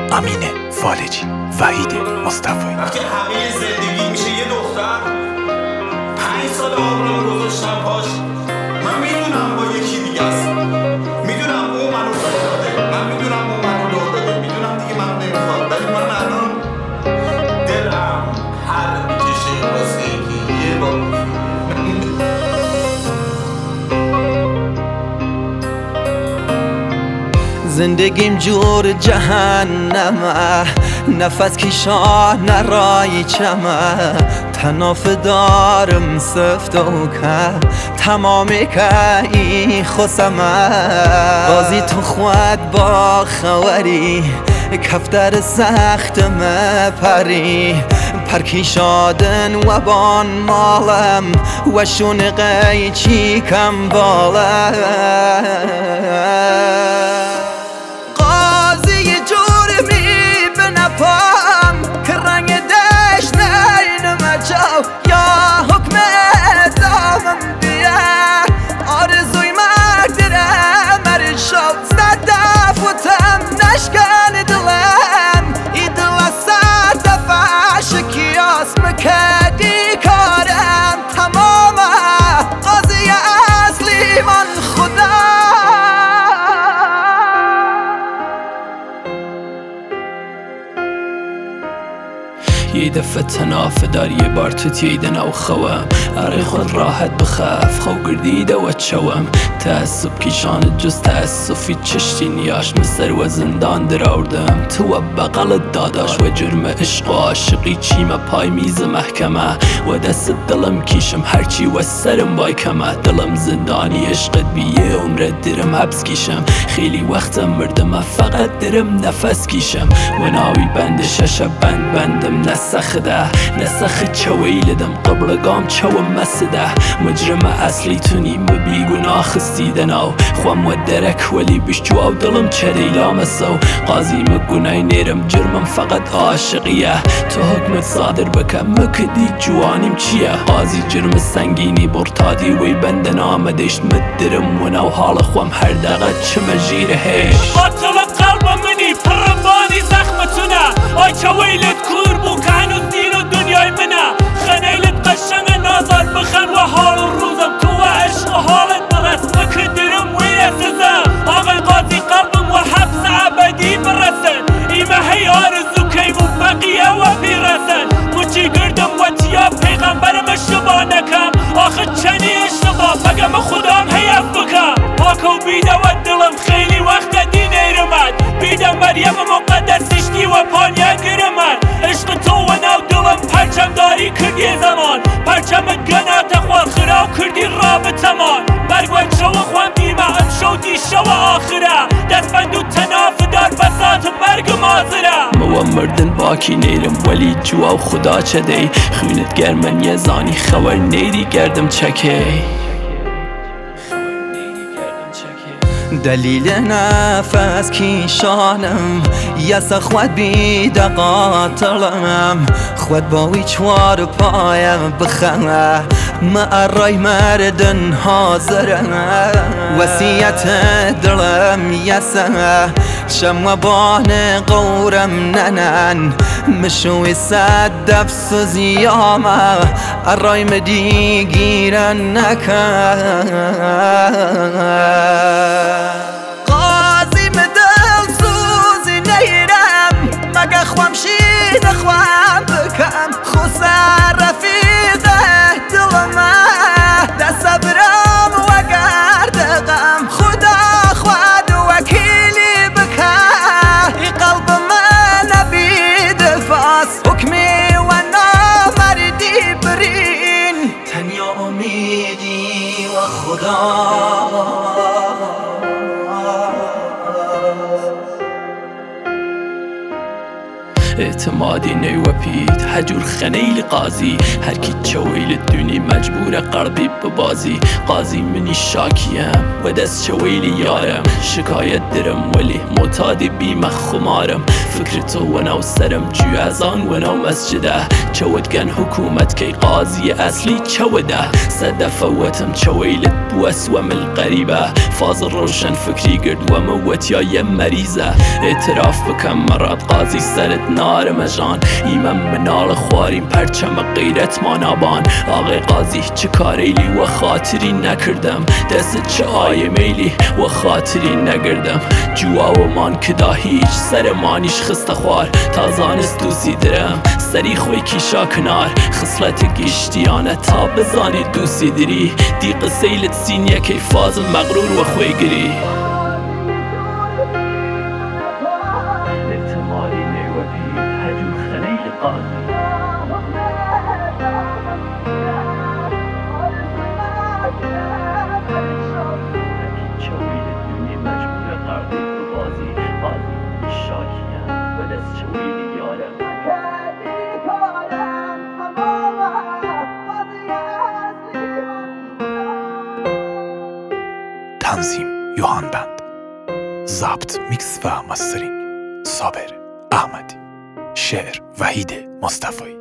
امین فالجی، وحید مصطفی. وقتی همه زندگی میشه یه دختر 5 سال عمرم گذاشتم پاش، من میدونم با یکی دیگه است، میدونم او منو داده، من میدونم او منو داده، میدونم دیگه منو نمیخواد، ولی من الان دلم هر میکشه واسه اینکه یه بار زندگیم جور جهنمه، نفس کشان رای چمه، تناف دارم سفت و که تمامی که ای خسمه. بازی تو خود با خوری کفتر سختم پری، پرکی شادن و بان مالم و شونقی چی کم باله. یا حکم دامم بیه آرزوی مرگ درم مرد شد صدف و تم نشکن دلم ای دل سر دفع شکیاس مکدی کارم تمامه قاضی اصلی من خدا. یه دفعه تناف دار یه بار تو تیدن او خوام اره خود راحت بخاف خو گردیده و چوام تأسف کشان جز تأسفی چشتی نیاش مصر و زندان در آوردم تو و بغل داداش و جرم عشق و عاشقی چیم پای میز محکمه و دست دلم کیشم هرچی و سرم بای کمه دلم زندانی عشقت بیه عمرت درم حبس کیشم خیلی وقتم مردم فقط درم نفس کیشم و ناوی بند شش بندم نسخ چویلدم قبرگام چوم مسده مجرم اصلی تونیم و بیگناه خستیدناو خوام و درک ولی بشجو او دلم چریلا مسو قاضی مگنای نیرم جرمم فقط عاشقیه تو حکمت صادر بکم مکدی جوانیم چیه قاضی جرم سنگینی برتادی وی بند نامدشت مدرم و نو حال خوام هر دقت چه مجیره هیش قاتل قلب منی پربانی زخمتونه آی چویلت کور بو که هنوز دین و دنیای منه خنیلت قشنگ نازار بخن و حال روزم تو و عشق حالت برس مکدرم ویرسزم آقای قاضی قلبم و حبس ابدی برسن ایمه هی آرزو کیم و بقیه و پیرسن مچی گردم و تیا پیغمبرم اشتباه نکم آخه چنی اشتباه بگم خدام حیف بکم پاکو بیده و دلم خیلی وقت دی نیرمد بیده مریم مقدسشتی و پانیا گرمد عشق تو و نو دلم پرچم داری کردی زمان پرچمت گنات خواه خراو کردی رابطمان مرگ و شو خوام دیمه ام شو دی شو آخره دست بندو تناف دار بسات مرگ مازره مو مردن باکی نیرم ولی جوا خدا چه دی خونت گرمن یه زانی خبر نیدی گردم چکه دلیل نفس کیشانم یس خود بیده قاتلم خود باوی چوار پایم بخمه معرای مردن حاضرم وسیعت دلم یسمه شم بان قورم ننن مشوی صد دفس و زیامه ارای مدی گیرن نکن قاضی مدل سوزی نیرم مگه خوام شید خوام بکم خسر رفیقه دلمه دست برم و گردقم خدا خود وکیلی بکه ای قلب من نبید فاس حکمی و نامردی برین تنیا امیدی و خدا اعتمادی نیوپید هجور خنیل قاضی هر کی چویل دونی مجبور قلبی ببازی قاضی منی شاکیم و دست چویل یارم شکایت درم ولی معتادی بیم خمارم فکر تو و نو سرم جوی از آن و نو مسجده چودگن حکومت که قاضی اصلی چوده صدف وتم چویلت بو اسوم القریبه فاضل روشن فکری گرد و موت یا یه مریضه اعتراف بکم مرات قاضی سرت نار مجان ایمن منال خواریم پرچم غیرت مانابان آقای قاضی چه کاریلی و خاطری نکردم دست چه آیه میلی و خاطری نگردم جوا و مان کدا هیچ سر مانیش خسته خوار تازانست دوسی درم سری خوی کیشا کنار خصلت گشتیانه تا بزانی دوسی دری دی قسیلت سینیه که فاضل مغرور و خوی گری احتمالی نیوه بید هجو خلیل قاضی تنظیم یوهان بند، ضبط میکس و مسترینگ صابر احمدی، شعر وحید مصطفی.